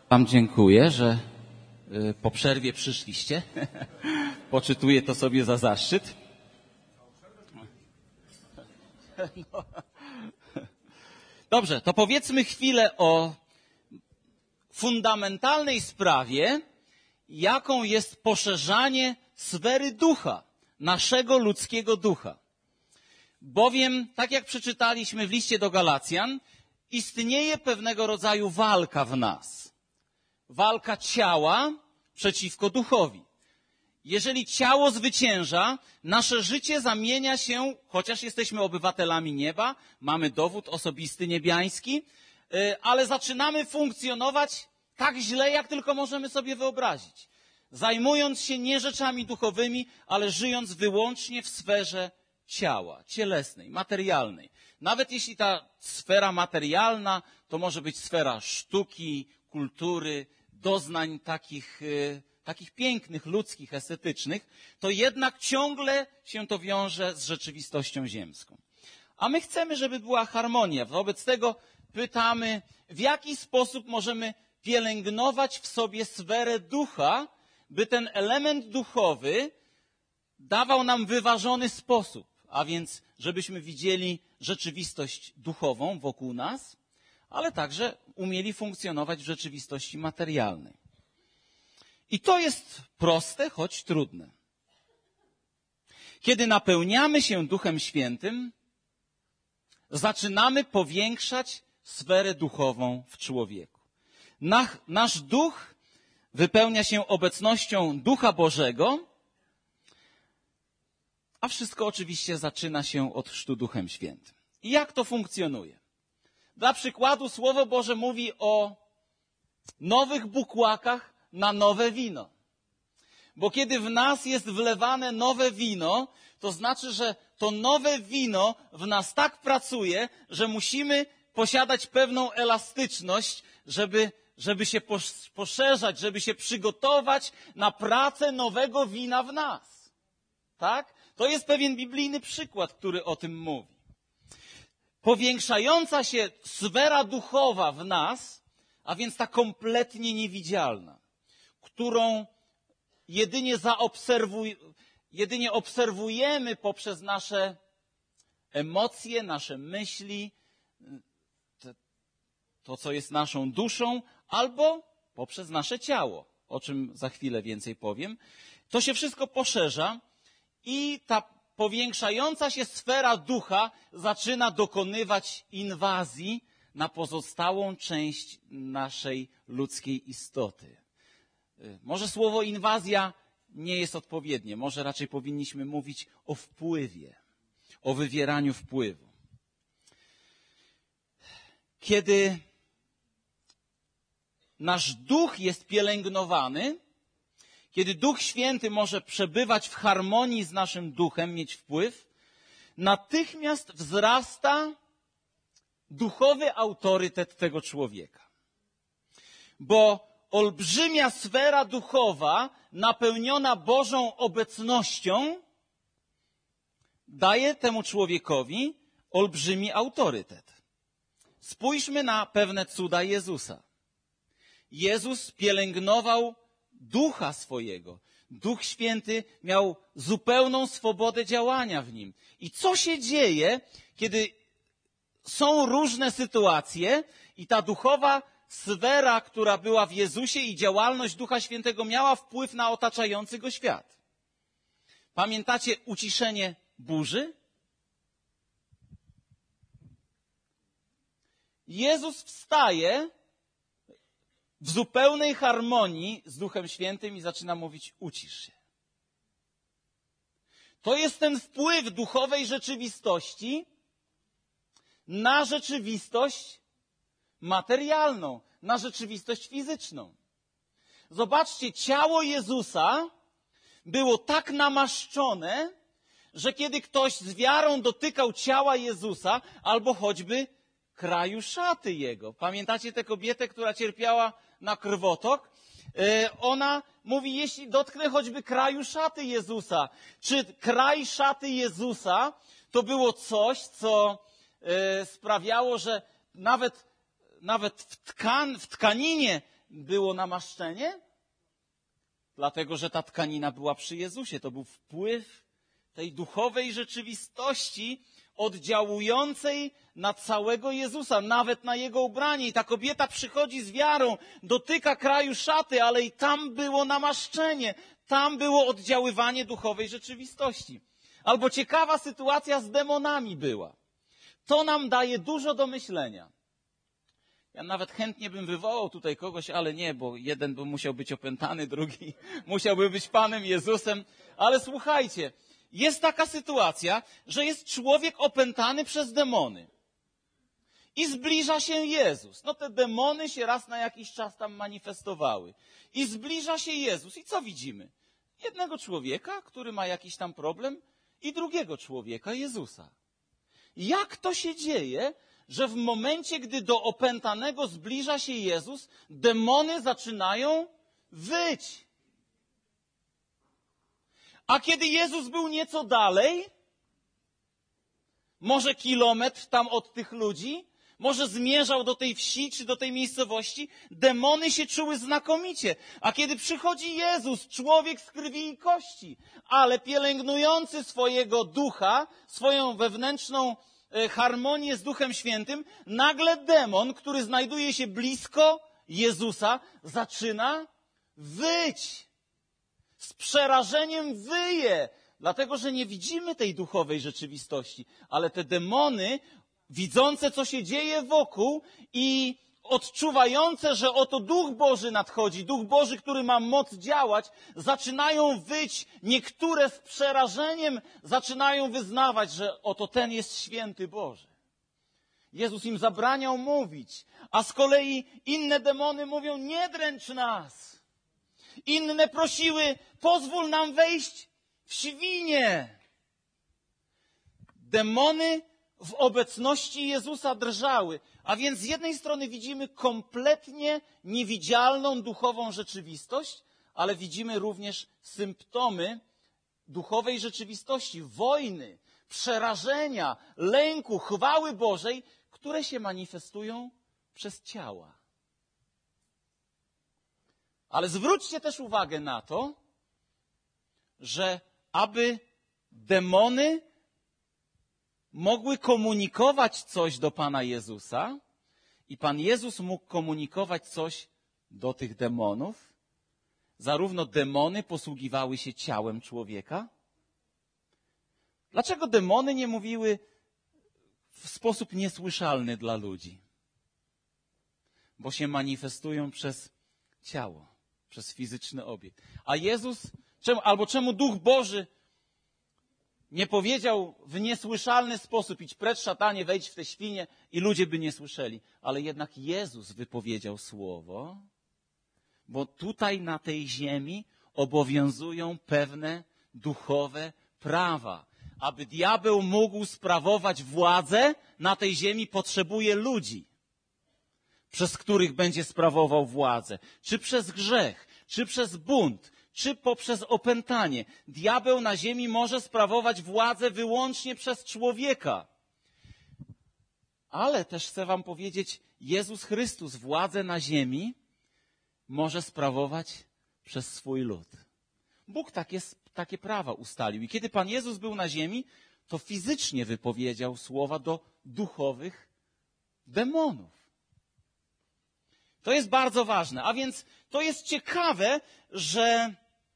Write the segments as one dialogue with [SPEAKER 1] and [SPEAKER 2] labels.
[SPEAKER 1] Wam dziękuję, że po przerwie przyszliście. Poczytuję to sobie za zaszczyt. Dobrze, to powiedzmy chwilę o fundamentalnej sprawie, jaką jest poszerzanie sfery ducha, naszego ludzkiego ducha. Bowiem, tak jak przeczytaliśmy w liście do Galacjan, istnieje pewnego rodzaju walka w nas. Walka ciała przeciwko duchowi. Jeżeli ciało zwycięża, nasze życie zamienia się, chociaż jesteśmy obywatelami nieba, mamy dowód osobisty niebiański, ale zaczynamy funkcjonować tak źle, jak tylko możemy sobie wyobrazić. Zajmując się nie rzeczami duchowymi, ale żyjąc wyłącznie w sferze ciała, cielesnej, materialnej. Nawet jeśli ta sfera materialna to może być sfera sztuki, kultury, doznań takich pięknych, ludzkich, estetycznych, to jednak ciągle się to wiąże z rzeczywistością ziemską. A my chcemy, żeby była harmonia. Wobec tego pytamy, w jaki sposób możemy pielęgnować w sobie sferę ducha, by ten element duchowy dawał nam wyważony sposób, a więc żebyśmy widzieli rzeczywistość duchową wokół nas, ale także umieli funkcjonować w rzeczywistości materialnej. I to jest proste, choć trudne. Kiedy napełniamy się Duchem Świętym, zaczynamy powiększać sferę duchową w człowieku. Nasz duch wypełnia się obecnością Ducha Bożego, a wszystko oczywiście zaczyna się od chrztu Duchem Świętym. I jak to funkcjonuje? Dla przykładu Słowo Boże mówi o nowych bukłakach na nowe wino. Bo kiedy w nas jest wlewane nowe wino, to znaczy, że to nowe wino w nas tak pracuje, że musimy posiadać pewną elastyczność, żeby się poszerzać, żeby się przygotować na pracę nowego wina w nas. Tak? To jest pewien biblijny przykład, który o tym mówi. Powiększająca się sfera duchowa w nas, a więc ta kompletnie niewidzialna, którą jedynie obserwujemy poprzez nasze emocje, nasze myśli, to, co jest naszą duszą, albo poprzez nasze ciało, o czym za chwilę więcej powiem. To się wszystko poszerza i ta powiększająca się sfera ducha zaczyna dokonywać inwazji na pozostałą część naszej ludzkiej istoty. Może słowo inwazja nie jest odpowiednie, może raczej powinniśmy mówić o wpływie, o wywieraniu wpływu. Kiedy nasz duch jest pielęgnowany, kiedy Duch Święty może przebywać w harmonii z naszym duchem, mieć wpływ, natychmiast wzrasta duchowy autorytet tego człowieka. Bo olbrzymia sfera duchowa, napełniona Bożą obecnością, daje temu człowiekowi olbrzymi autorytet. Spójrzmy na pewne cuda Jezusa. Jezus pielęgnował ducha swojego. Duch Święty miał zupełną swobodę działania w nim. I co się dzieje, kiedy są różne sytuacje i ta duchowa sfera, która była w Jezusie i działalność Ducha Świętego miała wpływ na otaczający go świat? Pamiętacie uciszenie burzy? Jezus wstaje w zupełnej harmonii z Duchem Świętym i zaczyna mówić: ucisz się. To jest ten wpływ duchowej rzeczywistości na rzeczywistość materialną, na rzeczywistość fizyczną. Zobaczcie, ciało Jezusa było tak namaszczone, że kiedy ktoś z wiarą dotykał ciała Jezusa, albo choćby kraju szaty Jego. Pamiętacie tę kobietę, która cierpiała na krwotok? Ona mówi, jeśli dotknę choćby kraju szaty Jezusa. Czy kraj szaty Jezusa to było coś, co sprawiało, że nawet w tkaninie było namaszczenie? Dlatego, że ta tkanina była przy Jezusie. To był wpływ tej duchowej rzeczywistości oddziałującej na całego Jezusa, nawet na Jego ubranie. I ta kobieta przychodzi z wiarą, dotyka kraju szaty, ale i tam było namaszczenie. Tam było oddziaływanie duchowej rzeczywistości. Albo ciekawa sytuacja z demonami była. To nam daje dużo do myślenia. Ja nawet chętnie bym wywołał tutaj kogoś, ale nie, bo jeden by musiał być opętany, drugi musiałby być Panem Jezusem. Ale słuchajcie, jest taka sytuacja, że jest człowiek opętany przez demony. I zbliża się Jezus. No te demony się raz na jakiś czas tam manifestowały. I zbliża się Jezus. I co widzimy? Jednego człowieka, który ma jakiś tam problem, i drugiego człowieka, Jezusa. Jak to się dzieje, że w momencie, gdy do opętanego zbliża się Jezus, demony zaczynają wyć? A kiedy Jezus był nieco dalej, może kilometr tam od tych ludzi, może zmierzał do tej wsi czy do tej miejscowości, demony się czuły znakomicie. A kiedy przychodzi Jezus, człowiek z krwi i kości, ale pielęgnujący swojego ducha, swoją wewnętrzną harmonię z Duchem Świętym, nagle demon, który znajduje się blisko Jezusa, zaczyna wyć. Z przerażeniem wyje, dlatego że nie widzimy tej duchowej rzeczywistości, ale te demony, widzące, co się dzieje wokół i odczuwające, że oto Duch Boży nadchodzi, Duch Boży, który ma moc działać, zaczynają wyć. Niektóre z przerażeniem zaczynają wyznawać, że oto ten jest święty Boży. Jezus im zabraniał mówić, a z kolei inne demony mówią, nie dręcz nas. Inne prosiły, pozwól nam wejść w świnie. Demony w obecności Jezusa drżały. A więc z jednej strony widzimy kompletnie niewidzialną duchową rzeczywistość, ale widzimy również symptomy duchowej rzeczywistości, wojny, przerażenia, lęku, chwały Bożej, które się manifestują przez ciała. Ale zwróćcie też uwagę na to, że aby demony mogły komunikować coś do Pana Jezusa i Pan Jezus mógł komunikować coś do tych demonów, zarówno demony posługiwały się ciałem człowieka. Dlaczego demony nie mówiły w sposób niesłyszalny dla ludzi? Bo się manifestują przez ciało, przez fizyczny obiekt. A Jezus, czemu Duch Boży nie powiedział w niesłyszalny sposób, idź precz szatanie, wejdź w te świnie i ludzie by nie słyszeli. Ale jednak Jezus wypowiedział słowo, bo tutaj na tej ziemi obowiązują pewne duchowe prawa. Aby diabeł mógł sprawować władzę na tej ziemi, potrzebuje ludzi, przez których będzie sprawował władzę. Czy przez grzech, czy przez bunt, czy poprzez opętanie. Diabeł na ziemi może sprawować władzę wyłącznie przez człowieka. Ale też chcę wam powiedzieć, Jezus Chrystus władzę na ziemi może sprawować przez swój lud. Bóg takie prawa ustalił. I kiedy Pan Jezus był na ziemi, to fizycznie wypowiedział słowa do duchowych demonów. To jest bardzo ważne. A więc to jest ciekawe, że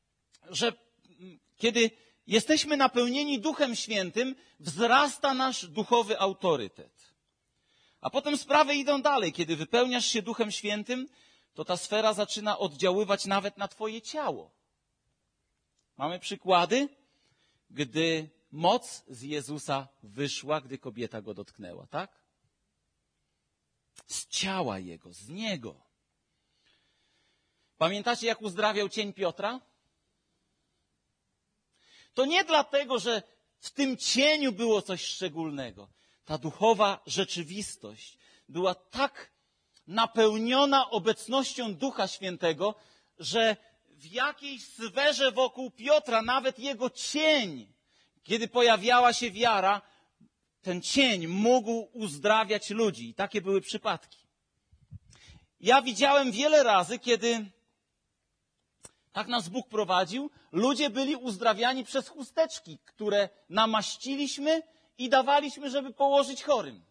[SPEAKER 1] kiedy jesteśmy napełnieni Duchem Świętym, wzrasta nasz duchowy autorytet. A potem sprawy idą dalej. Kiedy wypełniasz się Duchem Świętym, to ta sfera zaczyna oddziaływać nawet na twoje ciało. Mamy przykłady, gdy moc z Jezusa wyszła, gdy kobieta go dotknęła, tak? Z ciała Jego, z Niego. Pamiętacie, jak uzdrawiał cień Piotra? To nie dlatego, że w tym cieniu było coś szczególnego. Ta duchowa rzeczywistość była tak napełniona obecnością Ducha Świętego, że w jakiejś sferze wokół Piotra nawet jego cień, kiedy pojawiała się wiara, ten cień mógł uzdrawiać ludzi. I takie były przypadki. Ja widziałem wiele razy, kiedy tak nas Bóg prowadził, ludzie byli uzdrawiani przez chusteczki, które namaściliśmy i dawaliśmy, żeby położyć chorym.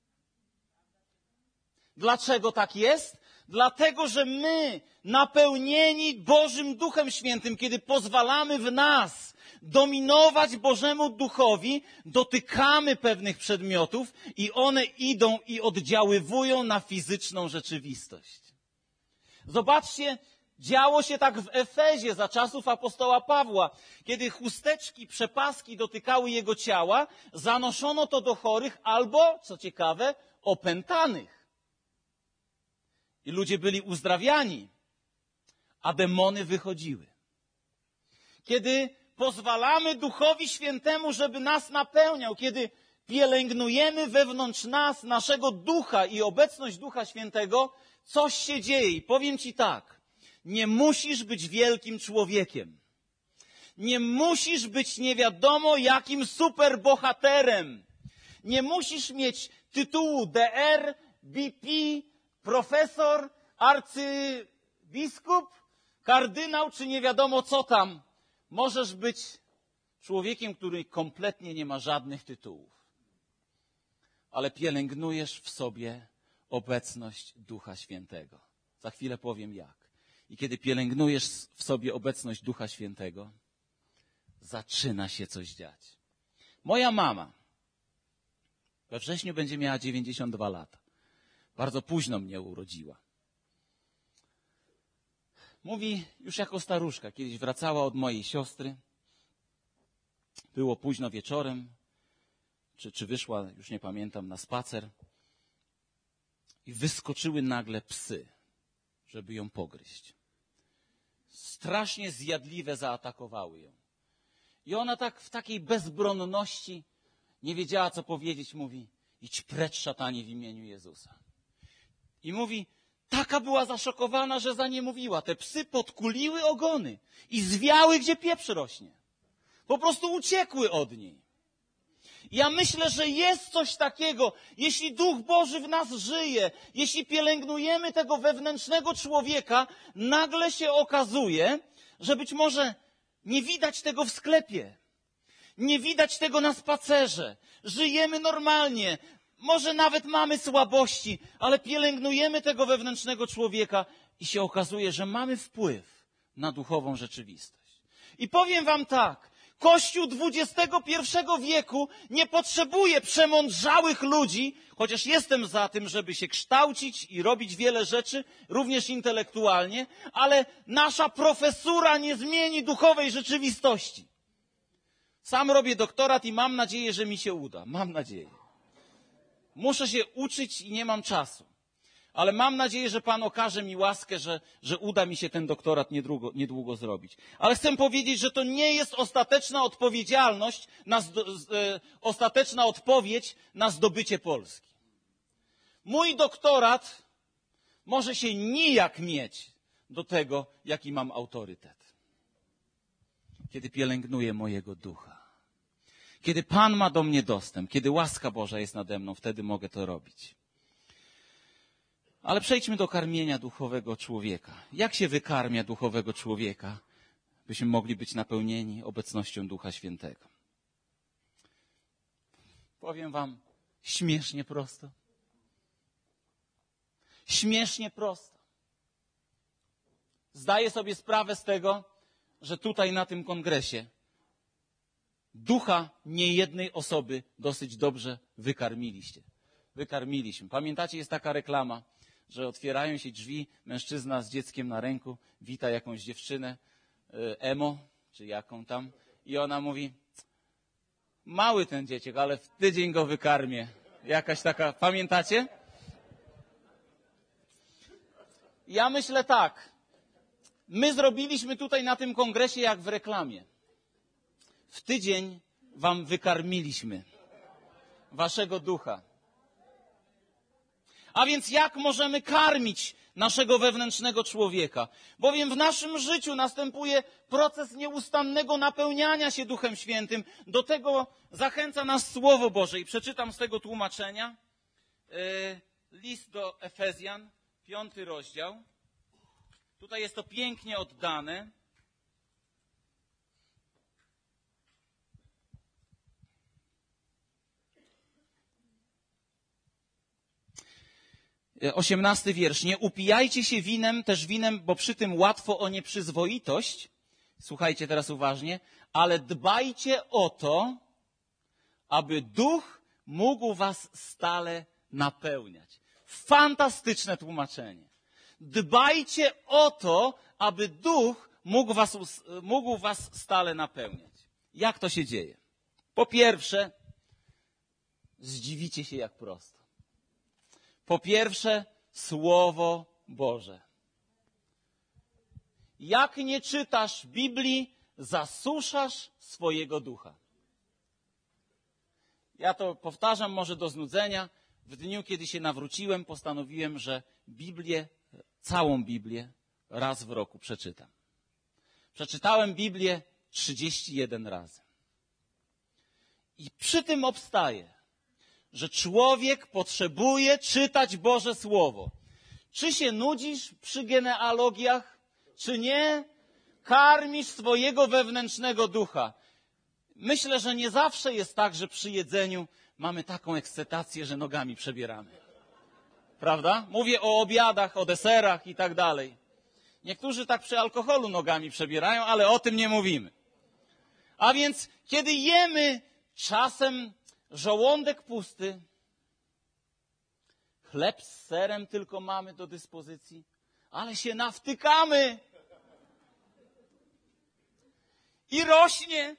[SPEAKER 1] Dlaczego tak jest? Dlatego, że my, napełnieni Bożym Duchem Świętym, kiedy pozwalamy w nas dominować Bożemu Duchowi, dotykamy pewnych przedmiotów i one idą i oddziaływują na fizyczną rzeczywistość. Zobaczcie, działo się tak w Efezie za czasów apostoła Pawła. Kiedy chusteczki, przepaski dotykały jego ciała, zanoszono to do chorych albo, co ciekawe, opętanych. I ludzie byli uzdrawiani, a demony wychodziły. Kiedy pozwalamy Duchowi Świętemu, żeby nas napełniał, kiedy pielęgnujemy wewnątrz nas, naszego ducha i obecność Ducha Świętego, coś się dzieje. I powiem ci tak, nie musisz być wielkim człowiekiem. Nie musisz być nie wiadomo jakim superbohaterem. Nie musisz mieć tytułu DR, BP, profesor, arcybiskup, kardynał, czy nie wiadomo co tam. Możesz być człowiekiem, który kompletnie nie ma żadnych tytułów. Ale pielęgnujesz w sobie obecność Ducha Świętego. Za chwilę powiem jak. I kiedy pielęgnujesz w sobie obecność Ducha Świętego, zaczyna się coś dziać. Moja mama we wrześniu będzie miała 92 lata. Bardzo późno mnie urodziła. Mówi, już jako staruszka, kiedyś wracała od mojej siostry. Było późno wieczorem, czy wyszła, już nie pamiętam, na spacer. I wyskoczyły nagle psy, żeby ją pogryźć. Strasznie zjadliwe zaatakowały ją. I ona tak w takiej bezbronności nie wiedziała, co powiedzieć. Mówi, idź precz, szatanie, w imieniu Jezusa. I mówi, taka była zaszokowana, że za nie mówiła. Te psy podkuliły ogony i zwiały, gdzie pieprz rośnie. Po prostu uciekły od niej. Ja myślę, że jest coś takiego, jeśli Duch Boży w nas żyje, jeśli pielęgnujemy tego wewnętrznego człowieka, nagle się okazuje, że być może nie widać tego w sklepie, nie widać tego na spacerze, żyjemy normalnie, może nawet mamy słabości, ale pielęgnujemy tego wewnętrznego człowieka i się okazuje, że mamy wpływ na duchową rzeczywistość. I powiem wam tak, Kościół XXI wieku nie potrzebuje przemądrzałych ludzi, chociaż jestem za tym, żeby się kształcić i robić wiele rzeczy, również intelektualnie, ale nasza profesura nie zmieni duchowej rzeczywistości. Sam robię doktorat i mam nadzieję, że mi się uda. Mam nadzieję. Muszę się uczyć i nie mam czasu. Ale mam nadzieję, że Pan okaże mi łaskę, że uda mi się ten doktorat niedługo zrobić. Ale chcę powiedzieć, że to nie jest ostateczna odpowiedzialność, ostateczna odpowiedź na zdobycie Polski. Mój doktorat może się nijak mieć do tego, jaki mam autorytet. Kiedy pielęgnuję mojego ducha. Kiedy Pan ma do mnie dostęp, kiedy łaska Boża jest nade mną, wtedy mogę to robić. Ale przejdźmy do karmienia duchowego człowieka. Jak się wykarmia duchowego człowieka, byśmy mogli być napełnieni obecnością Ducha Świętego? Powiem wam, śmiesznie prosto. Śmiesznie prosto. Zdaję sobie sprawę z tego, że tutaj na tym kongresie ducha niejednej osoby dosyć dobrze wykarmiliśmy. Pamiętacie, jest taka reklama, że otwierają się drzwi, mężczyzna z dzieckiem na ręku wita jakąś dziewczynę, emo, czy jaką tam, i ona mówi, mały ten dzieciak, ale w tydzień go wykarmię. Jakaś taka, pamiętacie? Ja myślę tak, my zrobiliśmy tutaj na tym kongresie jak w reklamie. W tydzień wam wykarmiliśmy waszego ducha. A więc jak możemy karmić naszego wewnętrznego człowieka? Bowiem w naszym życiu następuje proces nieustannego napełniania się Duchem Świętym. Do tego zachęca nas Słowo Boże. I przeczytam z tego tłumaczenia list do Efezjan, 5 rozdział. Tutaj jest to pięknie oddane. Osiemnasty wiersz. Nie upijajcie się też winem, bo przy tym łatwo o nieprzyzwoitość. Słuchajcie teraz uważnie. Ale dbajcie o to, aby duch mógł was stale napełniać. Fantastyczne tłumaczenie. Dbajcie o to, aby duch mógł was stale napełniać. Jak to się dzieje? Po pierwsze, zdziwicie się jak prosto. Po pierwsze, Słowo Boże. Jak nie czytasz Biblii, zasuszasz swojego ducha. Ja to powtarzam może do znudzenia. W dniu, kiedy się nawróciłem, postanowiłem, że całą Biblię raz w roku przeczytam. Przeczytałem Biblię 31 razy. I przy tym obstaję, że człowiek potrzebuje czytać Boże Słowo. Czy się nudzisz przy genealogiach, czy nie? Karmisz swojego wewnętrznego ducha. Myślę, że nie zawsze jest tak, że przy jedzeniu mamy taką ekscytację, że nogami przebieramy. Prawda? Mówię o obiadach, o deserach i tak dalej. Niektórzy tak przy alkoholu nogami przebierają, ale o tym nie mówimy. A więc, kiedy jemy, czasem żołądek pusty, chleb z serem tylko mamy do dyspozycji, ale się nawtykamy i rośnie.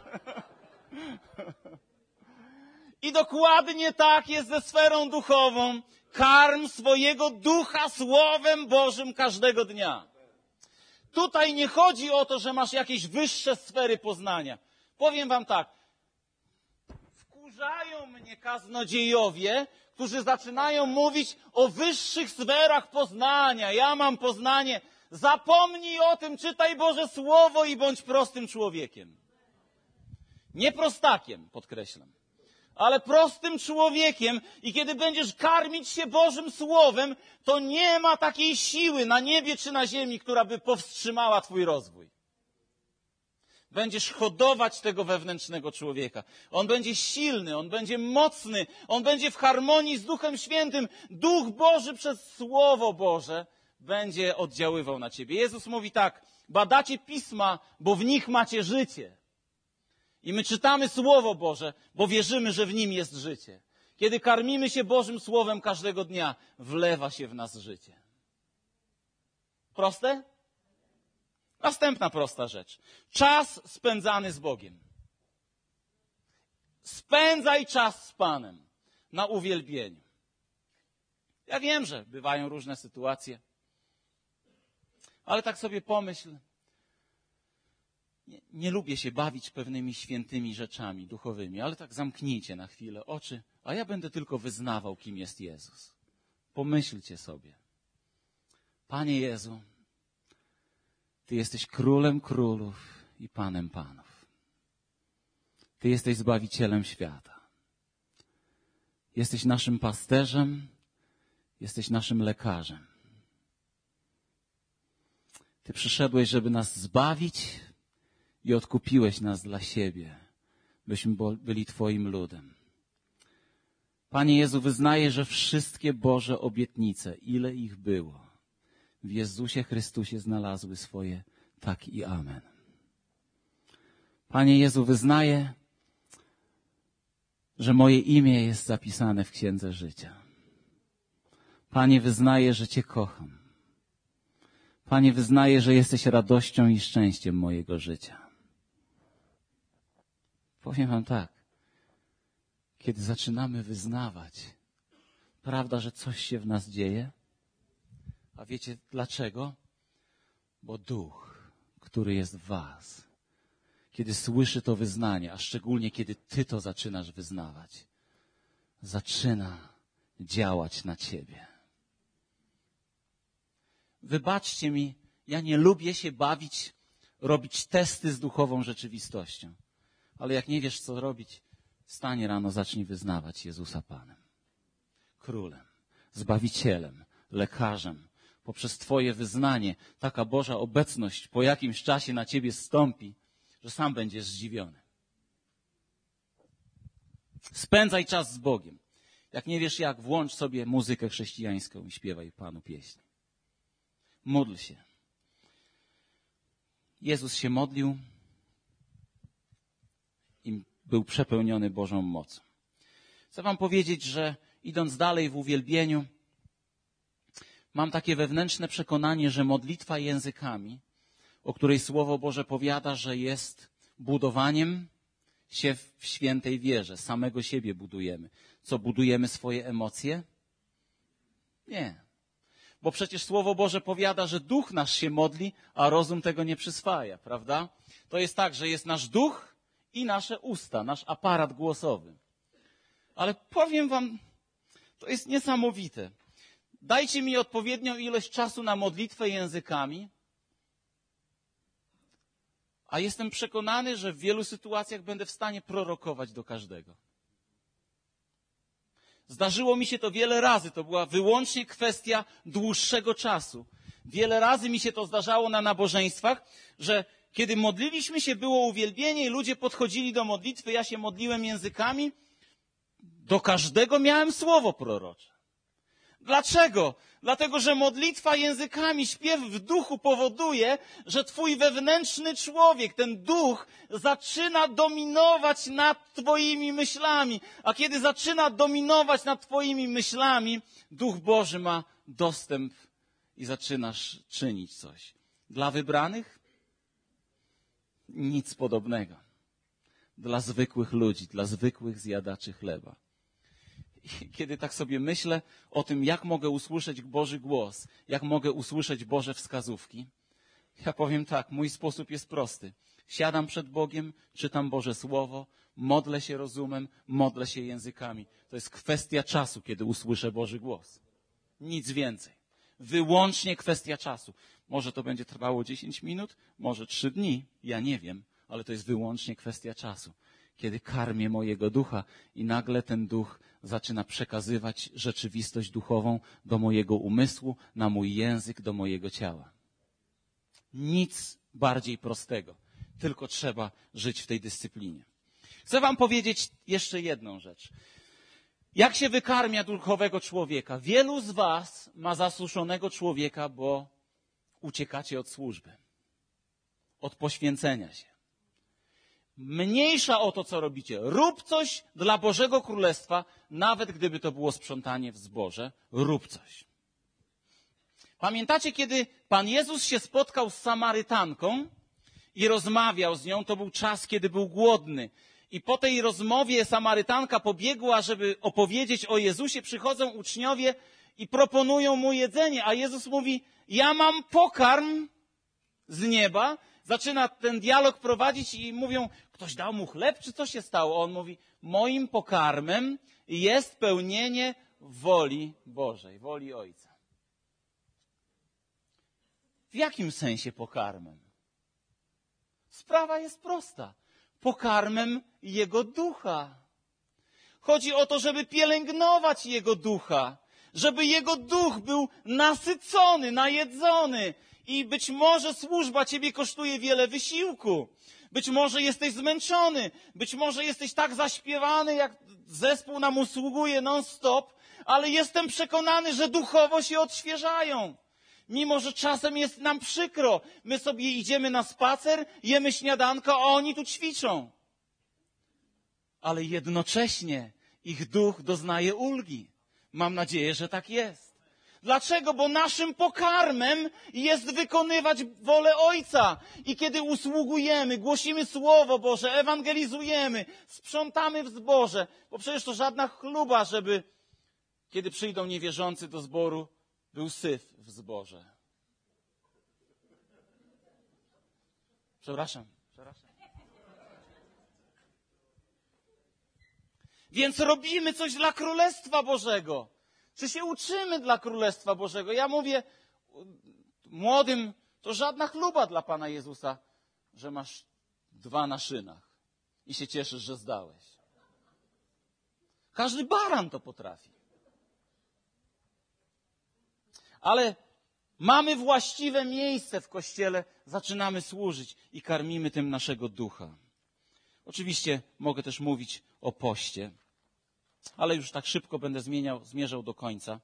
[SPEAKER 1] I dokładnie tak jest ze sferą duchową. Karm swojego ducha Słowem Bożym każdego dnia. Tutaj nie chodzi o to, że masz jakieś wyższe sfery poznania. Powiem wam tak. Wkurzają mnie kaznodziejowie, którzy zaczynają mówić o wyższych sferach poznania. Ja mam poznanie. Zapomnij o tym, czytaj Boże Słowo i bądź prostym człowiekiem. Nie prostakiem, podkreślam, ale prostym człowiekiem. I kiedy będziesz karmić się Bożym Słowem, to nie ma takiej siły na niebie czy na ziemi, która by powstrzymała twój rozwój. Będziesz hodować tego wewnętrznego człowieka. On będzie silny, on będzie mocny, on będzie w harmonii z Duchem Świętym. Duch Boży przez Słowo Boże będzie oddziaływał na ciebie. Jezus mówi tak, badacie Pisma, bo w nich macie życie. I my czytamy Słowo Boże, bo wierzymy, że w nim jest życie. Kiedy karmimy się Bożym Słowem każdego dnia, wlewa się w nas życie. Proste? Następna prosta rzecz. Czas spędzany z Bogiem. Spędzaj czas z Panem na uwielbieniu. Ja wiem, że bywają różne sytuacje, ale tak sobie pomyśl, nie lubię się bawić pewnymi świętymi rzeczami duchowymi, ale tak zamknijcie na chwilę oczy, a ja będę tylko wyznawał, kim jest Jezus. Pomyślcie sobie. Panie Jezu, Ty jesteś Królem Królów i Panem Panów. Ty jesteś Zbawicielem świata. Jesteś naszym pasterzem, jesteś naszym lekarzem. Ty przyszedłeś, żeby nas zbawić i odkupiłeś nas dla siebie, byśmy byli Twoim ludem. Panie Jezu, wyznaję, że wszystkie Boże obietnice, ile ich było, w Jezusie Chrystusie znalazły swoje tak i amen. Panie Jezu, wyznaję, że moje imię jest zapisane w Księdze Życia. Panie, wyznaję, że Cię kocham. Panie, wyznaję, że jesteś radością i szczęściem mojego życia. Powiem wam tak, kiedy zaczynamy wyznawać, prawda, że coś się w nas dzieje? A wiecie dlaczego? Bo Duch, który jest w was, kiedy słyszy to wyznanie, a szczególnie kiedy ty to zaczynasz wyznawać, zaczyna działać na ciebie. Wybaczcie mi, ja nie lubię się bawić, robić testy z duchową rzeczywistością. Ale jak nie wiesz, co robić, wstań rano, zacznij wyznawać Jezusa Panem, Królem, Zbawicielem, lekarzem. Poprzez Twoje wyznanie taka Boża obecność po jakimś czasie na Ciebie zstąpi, że sam będziesz zdziwiony. Spędzaj czas z Bogiem. Jak nie wiesz jak, włącz sobie muzykę chrześcijańską i śpiewaj Panu pieśń. Módl się. Jezus się modlił i był przepełniony Bożą mocą. Chcę wam powiedzieć, że idąc dalej w uwielbieniu, mam takie wewnętrzne przekonanie, że modlitwa językami, o której Słowo Boże powiada, że jest budowaniem się w świętej wierze. Samego siebie budujemy. Co, budujemy swoje emocje? Nie. Bo przecież Słowo Boże powiada, że duch nasz się modli, a rozum tego nie przyswaja, prawda? To jest tak, że jest nasz duch i nasze usta, nasz aparat głosowy. Ale powiem wam, to jest niesamowite. Dajcie mi odpowiednią ilość czasu na modlitwę językami, a jestem przekonany, że w wielu sytuacjach będę w stanie prorokować do każdego. Zdarzyło mi się to wiele razy, to była wyłącznie kwestia dłuższego czasu. Wiele razy mi się to zdarzało na nabożeństwach, że kiedy modliliśmy się, było uwielbienie i ludzie podchodzili do modlitwy, ja się modliłem językami, do każdego miałem słowo prorocze. Dlaczego? Dlatego, że modlitwa językami, śpiew w duchu powoduje, że twój wewnętrzny człowiek, ten duch, zaczyna dominować nad twoimi myślami. A kiedy zaczyna dominować nad twoimi myślami, Duch Boży ma dostęp i zaczynasz czynić coś. Dla wybranych? Nic podobnego. Dla zwykłych ludzi, dla zwykłych zjadaczy chleba. Kiedy tak sobie myślę o tym, jak mogę usłyszeć Boży głos, jak mogę usłyszeć Boże wskazówki, ja powiem tak, mój sposób jest prosty. Siadam przed Bogiem, czytam Boże Słowo, modlę się rozumem, modlę się językami. To jest kwestia czasu, kiedy usłyszę Boży głos. Nic więcej. Wyłącznie kwestia czasu. Może to będzie trwało 10 minut, może 3 dni, ja nie wiem, ale to jest wyłącznie kwestia czasu. Kiedy karmię mojego ducha i nagle ten duch zaczyna przekazywać rzeczywistość duchową do mojego umysłu, na mój język, do mojego ciała. Nic bardziej prostego. Tylko trzeba żyć w tej dyscyplinie. Chcę wam powiedzieć jeszcze jedną rzecz. Jak się wykarmia duchowego człowieka? Wielu z was ma zasuszonego człowieka, bo uciekacie od służby, od poświęcenia się. Mniejsza o to, co robicie. Rób coś dla Bożego Królestwa, nawet gdyby to było sprzątanie w zborze. Rób coś. Pamiętacie, kiedy Pan Jezus się spotkał z Samarytanką i rozmawiał z nią? To był czas, kiedy był głodny. I po tej rozmowie Samarytanka pobiegła, żeby opowiedzieć o Jezusie. Przychodzą uczniowie i proponują mu jedzenie, a Jezus mówi, ja mam pokarm z nieba. Zaczyna ten dialog prowadzić i mówią, ktoś dał mu chleb, czy co się stało? On mówi, moim pokarmem jest pełnienie woli Bożej, woli Ojca. W jakim sensie pokarmem? Sprawa jest prosta. Pokarmem Jego ducha. Chodzi o to, żeby pielęgnować Jego ducha, żeby Jego duch był nasycony, najedzony. I być może służba ciebie kosztuje wiele wysiłku. Być może jesteś zmęczony. Być może jesteś tak zaśpiewany, jak zespół nam usługuje non-stop. Ale jestem przekonany, że duchowo się odświeżają. Mimo że czasem jest nam przykro. My sobie idziemy na spacer, jemy śniadanko, a oni tu ćwiczą. Ale jednocześnie ich duch doznaje ulgi. Mam nadzieję, że tak jest. Dlaczego? Bo naszym pokarmem jest wykonywać wolę Ojca. I kiedy usługujemy, głosimy Słowo Boże, ewangelizujemy, sprzątamy w zborze, bo przecież to żadna chluba, żeby kiedy przyjdą niewierzący do zboru, był syf w zborze. Przepraszam. Więc robimy coś dla Królestwa Bożego. Czy się uczymy dla Królestwa Bożego? Ja mówię młodym, to żadna chluba dla Pana Jezusa, że masz 2 na szynach i się cieszysz, że zdałeś. Każdy baran to potrafi. ale mamy właściwe miejsce w Kościele, zaczynamy służyć i karmimy tym naszego ducha. Oczywiście mogę też mówić o poście, ale już tak szybko będę zmierzał do końca.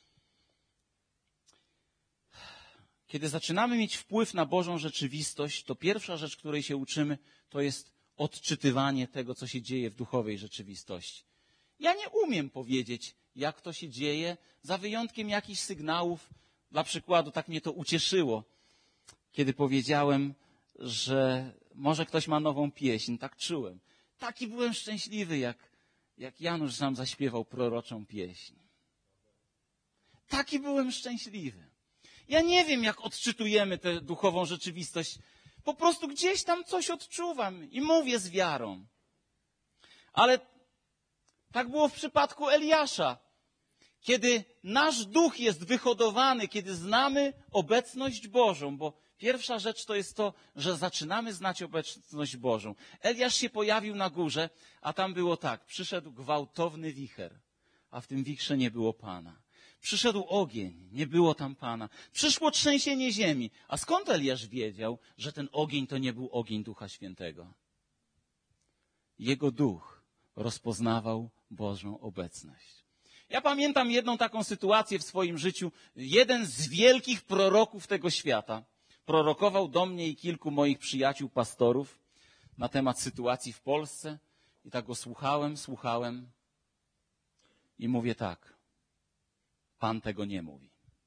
[SPEAKER 1] Kiedy zaczynamy mieć wpływ na Bożą rzeczywistość, to pierwsza rzecz, której się uczymy, to jest odczytywanie tego, co się dzieje w duchowej rzeczywistości. Ja nie umiem powiedzieć, jak to się dzieje, za wyjątkiem jakichś sygnałów. Dla przykładu, tak mnie to ucieszyło, kiedy powiedziałem, że może ktoś ma nową pieśń. Tak czułem. Taki byłem szczęśliwy, jak Janusz nam zaśpiewał proroczą pieśń. Taki byłem szczęśliwy. Ja nie wiem, jak odczytujemy tę duchową rzeczywistość. Po prostu gdzieś tam coś odczuwam i mówię z wiarą. Ale tak było w przypadku Eliasza. Kiedy nasz duch jest wyhodowany, kiedy znamy obecność Bożą, bo pierwsza rzecz to jest to, że zaczynamy znać obecność Bożą. Eliasz się pojawił na górze, a tam było tak. Przyszedł gwałtowny wicher, a w tym wichrze nie było Pana. Przyszedł ogień, nie było tam Pana. Przyszło trzęsienie ziemi. A skąd Eliasz wiedział, że ten ogień to nie był ogień Ducha Świętego? Jego duch rozpoznawał Bożą obecność. Ja pamiętam jedną taką sytuację w swoim życiu. Jeden z wielkich proroków tego świata prorokował do mnie i kilku moich przyjaciół pastorów na temat sytuacji w Polsce. I tak go słuchałem i mówię tak. Pan tego nie mówi.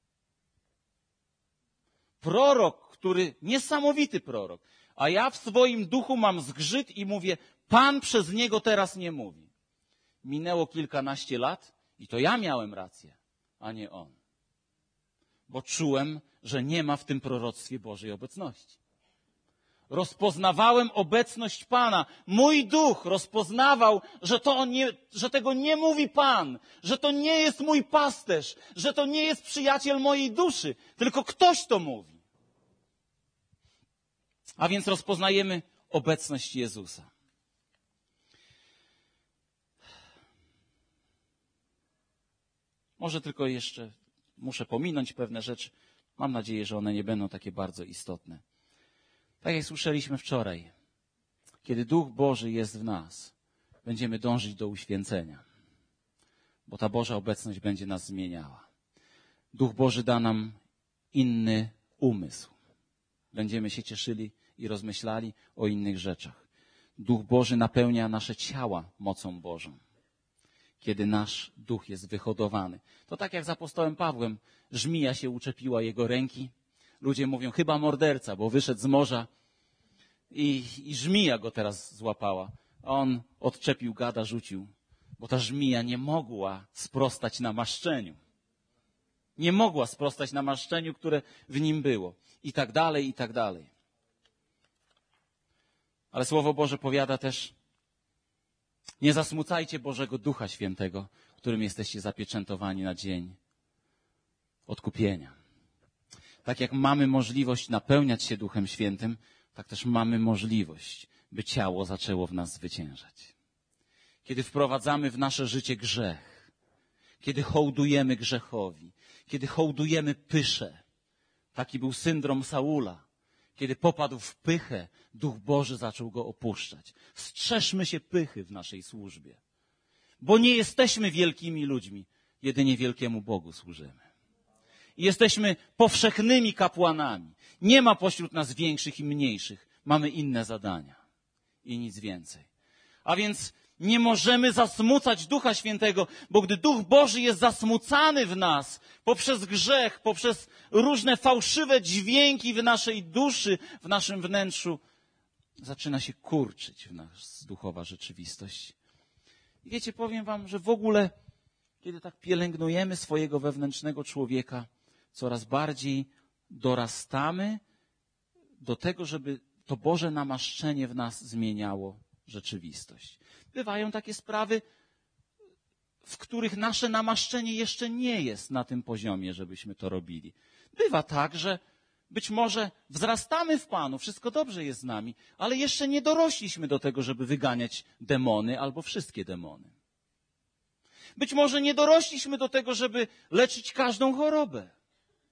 [SPEAKER 1] Prorok, niesamowity prorok, a ja w swoim duchu mam zgrzyt i mówię, Pan przez niego teraz nie mówi. Minęło kilkanaście lat i to ja miałem rację, a nie on. Bo czułem, że nie ma w tym proroctwie Bożej obecności. Rozpoznawałem obecność Pana. Mój duch rozpoznawał, że tego nie mówi Pan, że to nie jest mój pasterz, że to nie jest przyjaciel mojej duszy, tylko ktoś to mówi. A więc rozpoznajemy obecność Jezusa. Może tylko jeszcze muszę pominąć pewne rzeczy. Mam nadzieję, że one nie będą takie bardzo istotne. Tak jak słyszeliśmy wczoraj, kiedy Duch Boży jest w nas, będziemy dążyć do uświęcenia, bo ta Boża obecność będzie nas zmieniała. Duch Boży da nam inny umysł. Będziemy się cieszyli i rozmyślali o innych rzeczach. Duch Boży napełnia nasze ciała mocą Bożą, kiedy nasz duch jest wyhodowany. To tak jak z apostołem Pawłem, żmija się uczepiła jego ręki. Ludzie mówią, chyba morderca, bo wyszedł z morza i żmija go teraz złapała. A on odczepił gada, rzucił, bo ta żmija nie mogła sprostać namaszczeniu. Nie mogła sprostać namaszczeniu, które w nim było. I tak dalej, i tak dalej. Ale Słowo Boże powiada też, nie zasmucajcie Bożego Ducha Świętego, którym jesteście zapieczętowani na dzień odkupienia. Tak jak mamy możliwość napełniać się Duchem Świętym, tak też mamy możliwość, by ciało zaczęło w nas zwyciężać. Kiedy wprowadzamy w nasze życie grzech, kiedy hołdujemy grzechowi, kiedy hołdujemy pysze. Taki był syndrom Saula. Kiedy popadł w pychę, Duch Boży zaczął go opuszczać. Strzeżmy się pychy w naszej służbie, bo nie jesteśmy wielkimi ludźmi, jedynie wielkiemu Bogu służymy. I jesteśmy powszechnymi kapłanami. Nie ma pośród nas większych i mniejszych. Mamy inne zadania i nic więcej. A więc nie możemy zasmucać Ducha Świętego, bo gdy Duch Boży jest zasmucany w nas poprzez grzech, poprzez różne fałszywe dźwięki w naszej duszy, w naszym wnętrzu, zaczyna się kurczyć w nas duchowa rzeczywistość. I wiecie, powiem wam, że w ogóle, kiedy tak pielęgnujemy swojego wewnętrznego człowieka, coraz bardziej dorastamy do tego, żeby to Boże namaszczenie w nas zmieniało rzeczywistość. Bywają takie sprawy, w których nasze namaszczenie jeszcze nie jest na tym poziomie, żebyśmy to robili. Bywa tak, że być może wzrastamy w Panu, wszystko dobrze jest z nami, ale jeszcze nie dorośliśmy do tego, żeby wyganiać demony albo wszystkie demony. Być może nie dorośliśmy do tego, żeby leczyć każdą chorobę.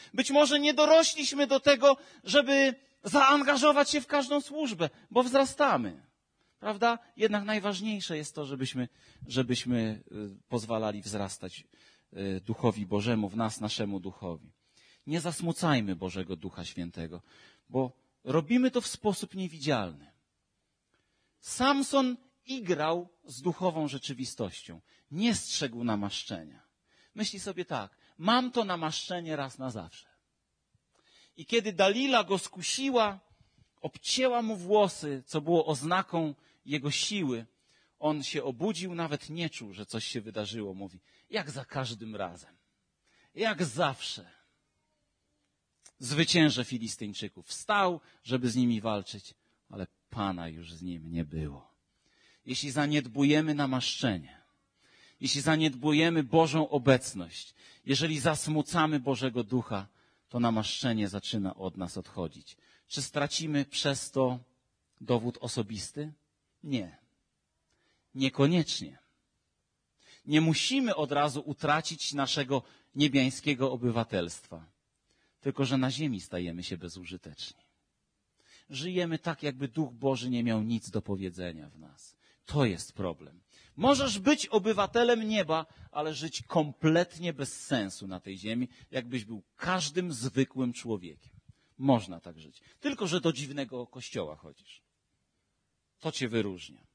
[SPEAKER 1] Być może nie dorośliśmy do tego, żeby zaangażować się w każdą służbę, bo wzrastamy. Prawda? Jednak najważniejsze jest to, żebyśmy pozwalali wzrastać Duchowi Bożemu w nas, naszemu duchowi. Nie zasmucajmy Bożego Ducha Świętego, bo robimy to w sposób niewidzialny. Samson igrał z duchową rzeczywistością. Nie strzegł namaszczenia. Myśli sobie tak, mam to namaszczenie raz na zawsze. I kiedy Dalila go skusiła, obcięła mu włosy, co było oznaką jego siły, on się obudził, nawet nie czuł, że coś się wydarzyło. Mówi, jak za każdym razem, jak zawsze. Zwyciężę Filistyńczyków. Wstał, żeby z nimi walczyć, ale Pana już z nim nie było. Jeśli zaniedbujemy namaszczenie, jeśli zaniedbujemy Bożą obecność, jeżeli zasmucamy Bożego Ducha, to namaszczenie zaczyna od nas odchodzić. Czy stracimy przez to dowód osobisty? Nie. Niekoniecznie. Nie musimy od razu utracić naszego niebiańskiego obywatelstwa. Tylko że na ziemi stajemy się bezużyteczni. Żyjemy tak, jakby Duch Boży nie miał nic do powiedzenia w nas. To jest problem. Możesz być obywatelem nieba, ale żyć kompletnie bez sensu na tej ziemi, jakbyś był każdym zwykłym człowiekiem. Można tak żyć. Tylko że do dziwnego kościoła chodzisz. To cię wyróżnia.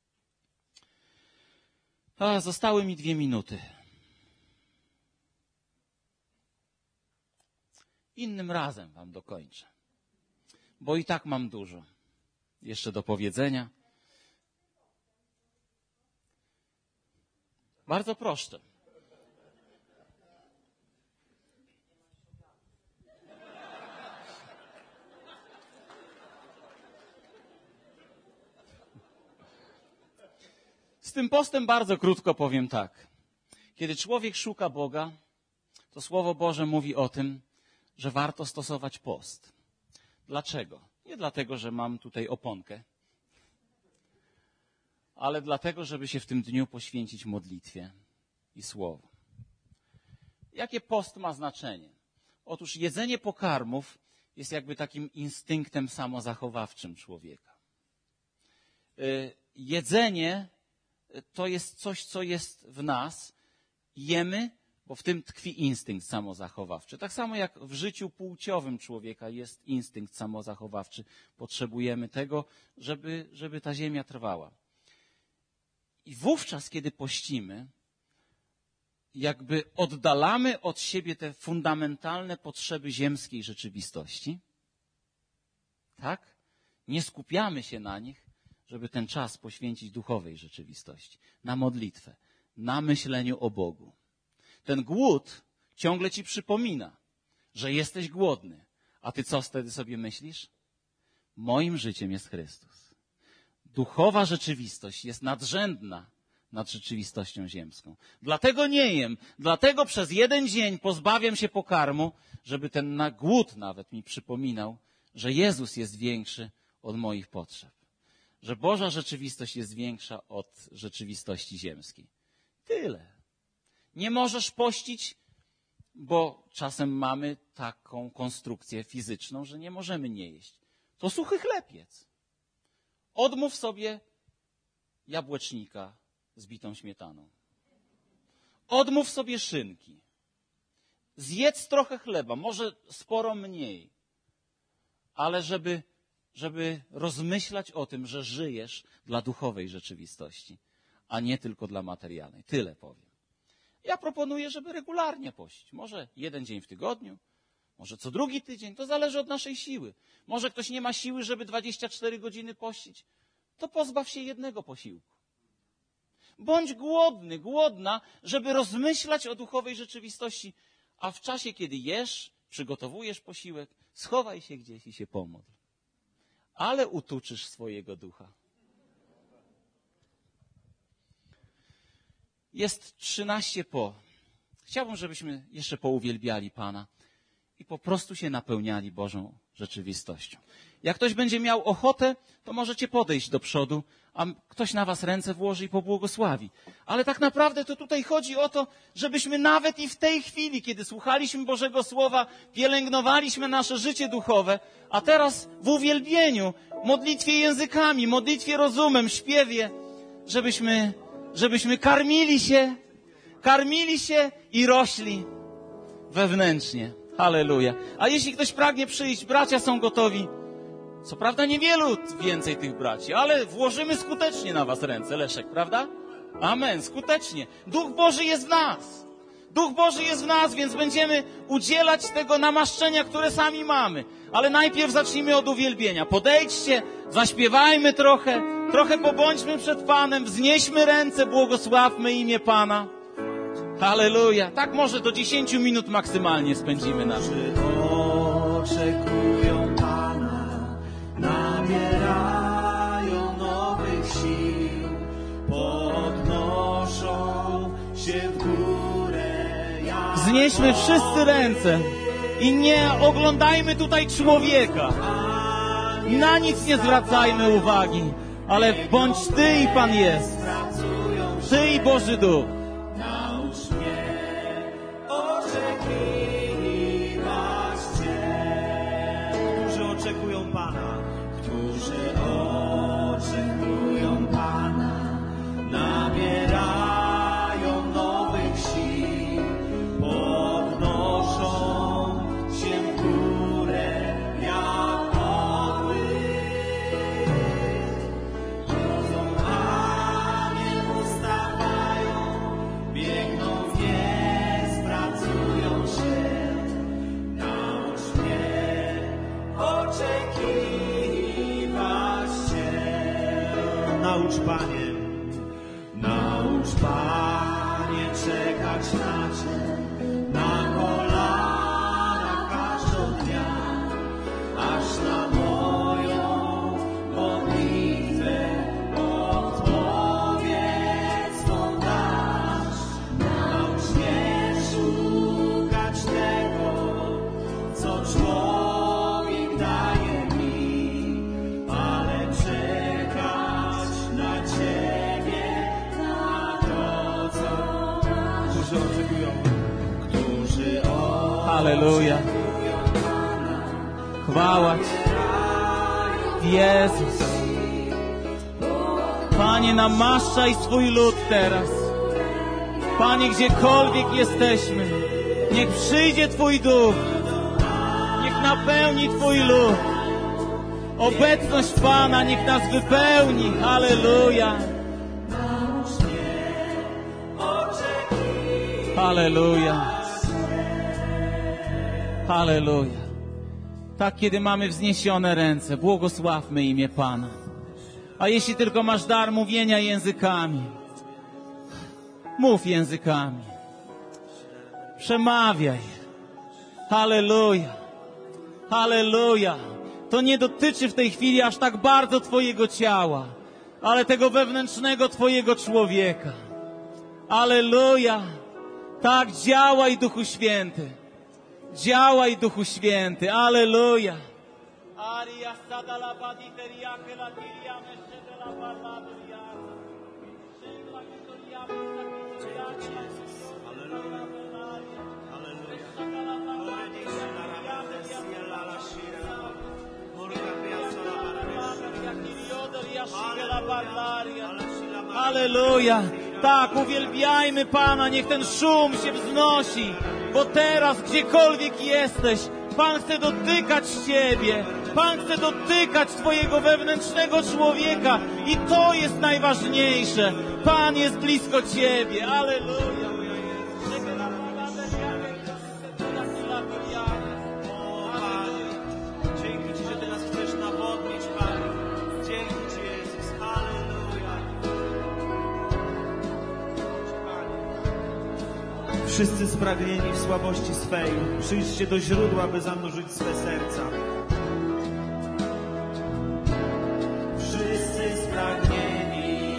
[SPEAKER 1] Zostały mi 2 minuty. Innym razem wam dokończę. Bo i tak mam dużo jeszcze do powiedzenia. Bardzo proszę. Z tym postem bardzo krótko powiem tak. Kiedy człowiek szuka Boga, to Słowo Boże mówi o tym, że warto stosować post. Dlaczego? Nie dlatego, że mam tutaj oponkę, ale dlatego, żeby się w tym dniu poświęcić modlitwie i słowu. Jakie post ma znaczenie? Otóż jedzenie pokarmów jest jakby takim instynktem samozachowawczym człowieka. Jedzenie to jest coś, co jest w nas. Jemy, bo w tym tkwi instynkt samozachowawczy. Tak samo jak w życiu płciowym człowieka jest instynkt samozachowawczy. Potrzebujemy tego, żeby ta ziemia trwała. I wówczas, kiedy pościmy, jakby oddalamy od siebie te fundamentalne potrzeby ziemskiej rzeczywistości, tak? Nie skupiamy się na nich, żeby ten czas poświęcić duchowej rzeczywistości, na modlitwę, na myśleniu o Bogu. Ten głód ciągle ci przypomina, że jesteś głodny. A ty co wtedy sobie myślisz? Moim życiem jest Chrystus. Duchowa rzeczywistość jest nadrzędna nad rzeczywistością ziemską. Dlatego nie jem, dlatego przez 1 dzień pozbawiam się pokarmu, żeby ten głód nawet mi przypominał, że Jezus jest większy od moich potrzeb. Że Boża rzeczywistość jest większa od rzeczywistości ziemskiej. Tyle. Nie możesz pościć, bo czasem mamy taką konstrukcję fizyczną, że nie możemy nie jeść. To suchy chleb jedz. Odmów sobie jabłecznika z bitą śmietaną. Odmów sobie szynki. Zjedz trochę chleba, może sporo mniej. Ale żeby rozmyślać o tym, że żyjesz dla duchowej rzeczywistości, a nie tylko dla materialnej. Tyle powiem. Ja proponuję, żeby regularnie pościć. Może 1 dzień w tygodniu, może co 2 tydzień. To zależy od naszej siły. Może ktoś nie ma siły, żeby 24 godziny pościć. To pozbaw się 1 posiłku. Bądź głodny, głodna, żeby rozmyślać o duchowej rzeczywistości. A w czasie, kiedy jesz, przygotowujesz posiłek, schowaj się gdzieś i się pomódl. Ale utuczysz swojego ducha. Jest 13 po. Chciałbym, żebyśmy jeszcze pouwielbiali Pana. i po prostu się napełniali Bożą rzeczywistością. Jak ktoś będzie miał ochotę, to możecie podejść do przodu, a ktoś na was ręce włoży i pobłogosławi. Ale tak naprawdę to tutaj chodzi o to, żebyśmy nawet i w tej chwili, kiedy słuchaliśmy Bożego Słowa, pielęgnowaliśmy nasze życie duchowe, a teraz w uwielbieniu, modlitwie językami, modlitwie rozumem, śpiewie, żebyśmy karmili się i rośli wewnętrznie. Halleluja. A jeśli ktoś pragnie przyjść, bracia są gotowi. Co prawda niewielu więcej tych braci, ale włożymy skutecznie na was ręce, Leszek, prawda? Amen, skutecznie. Duch Boży jest w nas. Duch Boży jest w nas, więc będziemy udzielać tego namaszczenia, które sami mamy. Ale najpierw zacznijmy od uwielbienia. Podejdźcie, zaśpiewajmy trochę pobądźmy przed Panem, wznieśmy ręce, błogosławmy imię Pana. Halleluja. Tak może do 10 minut maksymalnie spędzimy na to.
[SPEAKER 2] Oczekują Pana, nabierają nowych sił, podnoszą się w górę.
[SPEAKER 1] Wznieśmy wszyscy ręce i nie oglądajmy tutaj człowieka. Na nic nie zwracajmy uwagi, ale bądź Ty i Pan jest. Ty i Boży Duch.
[SPEAKER 2] Naucz Panie czekać na Cię, na kolanach każdego dnia, aż na moją modlitwę odpowiedź swą dasz. Naucz mnie szukać tego, co człowiek daje mi, ale czekać na Ciebie, na to, co którzy
[SPEAKER 1] Halleluja. Chwała Ci. Jezus. Panie, namaszczaj swój lud teraz. Panie, gdziekolwiek jesteśmy, niech przyjdzie Twój duch. Niech napełni Twój lud. Obecność Pana niech nas wypełni. Halleluja. Halleluja. Halleluja. Tak, kiedy mamy wzniesione ręce, błogosławmy imię Pana. A jeśli tylko masz dar mówienia językami, mów językami. Przemawiaj. Halleluja. Halleluja. To nie dotyczy w tej chwili aż tak bardzo Twojego ciała, ale tego wewnętrznego Twojego człowieka. Alleluja. Tak, działaj, Duchu Święty. Działaj, Duchu Święty. Alleluja. Alleluja. Tak, uwielbiajmy Pana, niech ten szum się wznosi, bo teraz, gdziekolwiek jesteś, Pan chce dotykać Ciebie, Pan chce dotykać Twojego wewnętrznego człowieka i to jest najważniejsze. Pan jest blisko Ciebie. Alleluja.
[SPEAKER 2] Dzięki Ci, że Ty nas chcesz nawodnić, Panie. Dzięki Ci, Jezus. Halleluja. Wszyscy spragnieni w słabości swej, przyjdźcie do źródła, by zanurzyć swe serca. Wszyscy spragnieni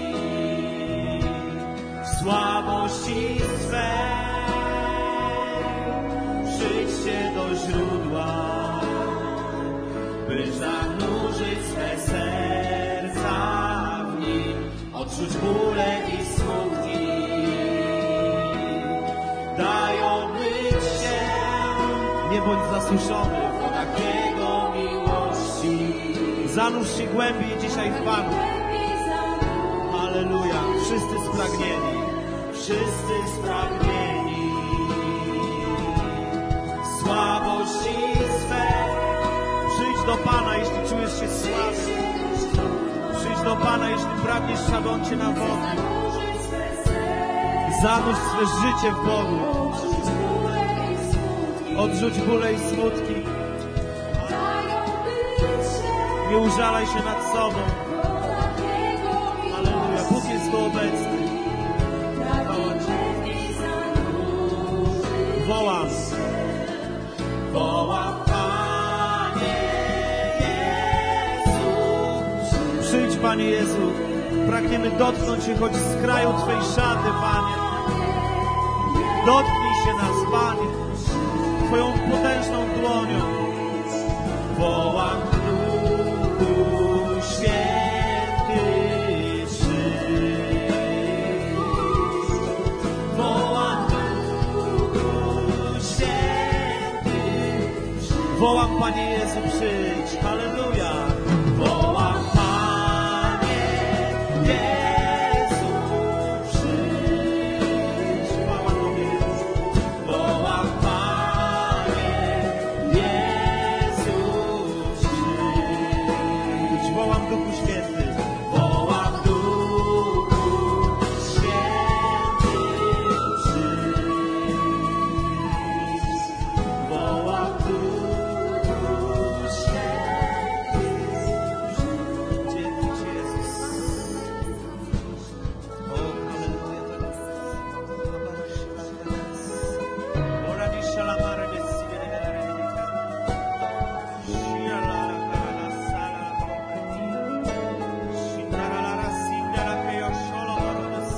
[SPEAKER 2] w słabości swej, przyjdźcie do źródła. by zanurzyć swe serca w nim, odczuć bóle i smutki. Daj omyć się, nie bądź zasuszony w wodach Jego miłości. Zanurz się głębiej dzisiaj w Panu. Halleluja. Wszyscy spragnieni, wszyscy spragnieni słabości swej. Przyjdź do Pana, jeśli czujesz się słaby. Przyjdź do Pana, jeśli pragniesz, aby On cię nawodnił. Zanurz swe życie w Bogu. Odrzuć bóle i smutki. Nie użalaj się nad sobą. Halleluja. Bóg jest tu obecny. Wołam. Wołam, Panie Jezu. Przyjdź, Panie Jezu. Pragniemy dotknąć się choć z kraju Twej szaty, Panie. Dotknij się nas, Panie, Twoją potężną dłonią. Wołam, Duchu Święty, przyjdź. Wołam, Duchu Święty, przyjdź. Wołam, Panie Jezu, przyjdź. Halleluja. Wołam, Panie Jezu, przyjdź. Chwała Tobie. Wołam, Panie Jezu, przyjdź. Wołam, Duchu Święty. Wołam, Duchu Święty, przyjdź. Wołam, Duchu Święty, przyjdź. Dzięki Ci, Jezus. O, halleluja. Ora di szalamare bessi vedere Shia la la sala Shindara la rasinda la che io solo marodes.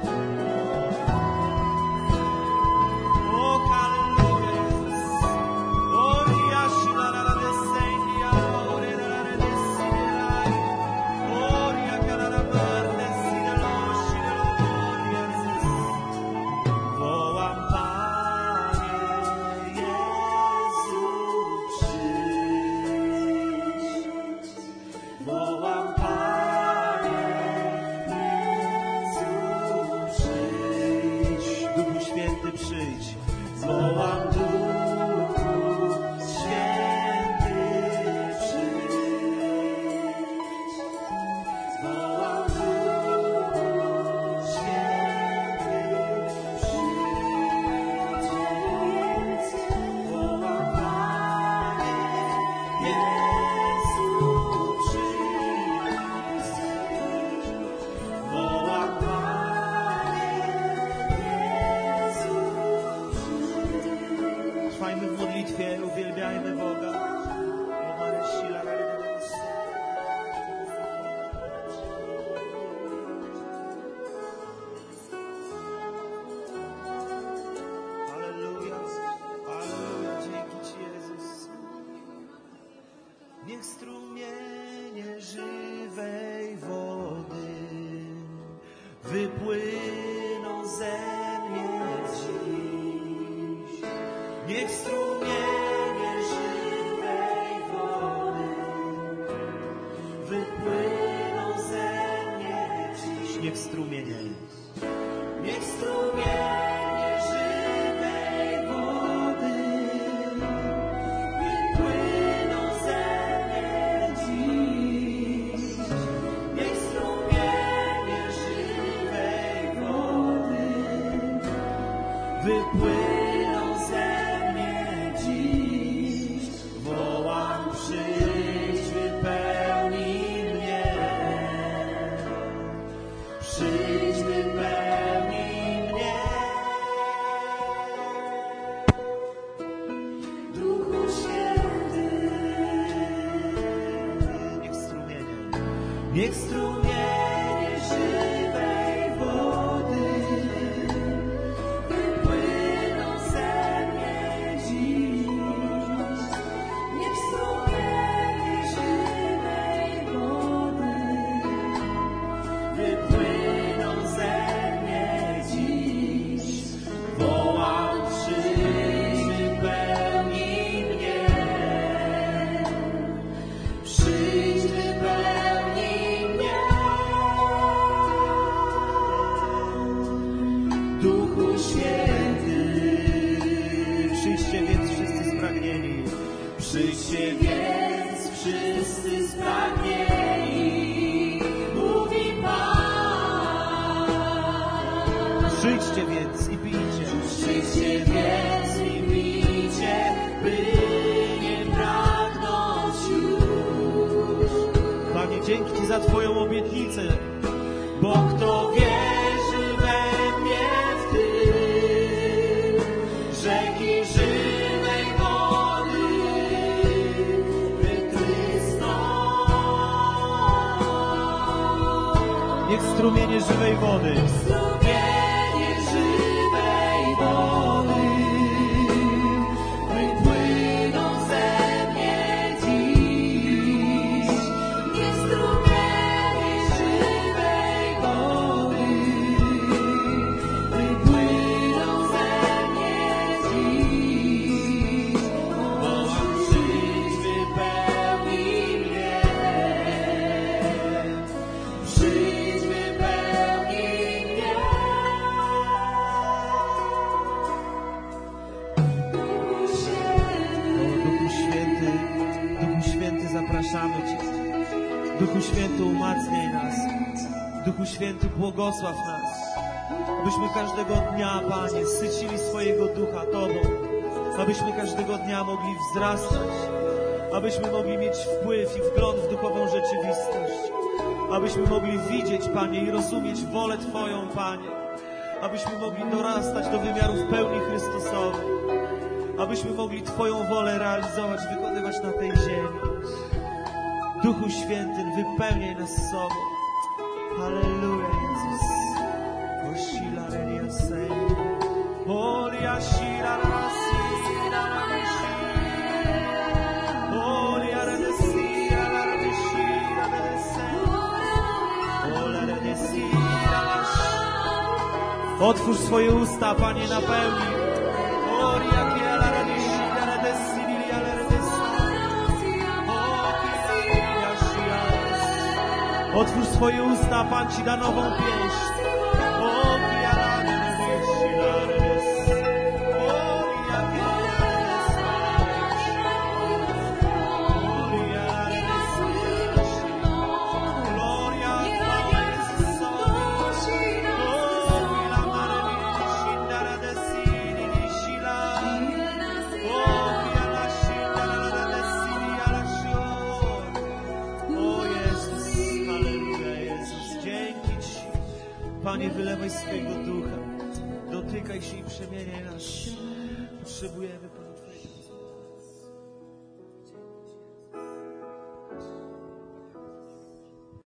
[SPEAKER 2] Oh, halleluja, Jesus. Oh, riasci la la desendia, ore la desinai. Oh, ria la parte si da loshi da gloria, Jesus. Wołam, Panie Jezu, przyjdź. Wołam, Panie Jezu, przyjdź. Duchu Święty, przyjdź. Wołam, Duchu Święty, przyjdź. Wołam, Duchu Święty, przyjdź. Wołam, Panie Jezu, przyjdź. Wołam, Panie Jezu, przyjdź. Trwajmy w modlitwie, uwielbiajmy Boga. Halleluja, halleluja, dzięki Ci, Jezus. Niech strumienie żywej wody wypłyną ze mnie dziś. Niech strumienie żywej wody wypłyną ze mnie dziś. Niech strumienie. Niech strumienie żywej wody wypłyną ze mnie dziś. Niech strumienie żywej wody wypłyną ze mnie dziś. Wołam, przyjdź, wypełnij mnie. Przyjdź, wypełnij mnie. Duchu Święty. Niech strumienie żywej wody wypłyną ze mnie dziś. Niech strumienie Przyjdźcie więc wszyscy spragnieni, mówi Pan. Przyjdźcie więc i pijcie. Przyjdźcie więc i pijcie, by nie pragnąć już. Panie, dzięki Ci za Twoją obietnicę, bo kto wierzy we mnie, w Ty, rzeki żywej wody wytrysną. Niech strumienie żywej wody, strumienie żywej wody wypłyną ze mnie dziś. Niech strumienie żywej wody wypłyną ze mnie dziś. Wołam, przyjdź, wypełnij mnie. Przyjdź, wypełnij mnie. Duchu Święty, zapraszamy Cię. Duchu Święty, umacniaj nas. Duchu Święty, błogosław nas. Abyśmy każdego dnia, Panie, sycili swojego ducha Tobą. Abyśmy każdego dnia mogli wzrastać. Abyśmy mogli mieć wpływ i wgląd w duchową rzeczywistość. Abyśmy mogli widzieć, Panie, i rozumieć wolę Twoją, Panie. Abyśmy mogli dorastać do wymiarów pełni Chrystusowej. Abyśmy mogli Twoją wolę realizować, wykonywać na tej ziemi. Duchu Święty, wypełniaj nas sobą. Halleluja, Jezus. Osila relia sej. Olia shira rasira rashi. Olia redesira radeshira redesei. Ola redesira rashi. Otwórz swoje usta, Panie, napełnij. Olia kiela radeshira redesiri ala redesiri. Otwórz swoje usta, Pan Ci da nową pieśń. Panie, wylewaj swojego ducha. Dotykaj się i przemieniaj nas. Potrzebujemy, Panie.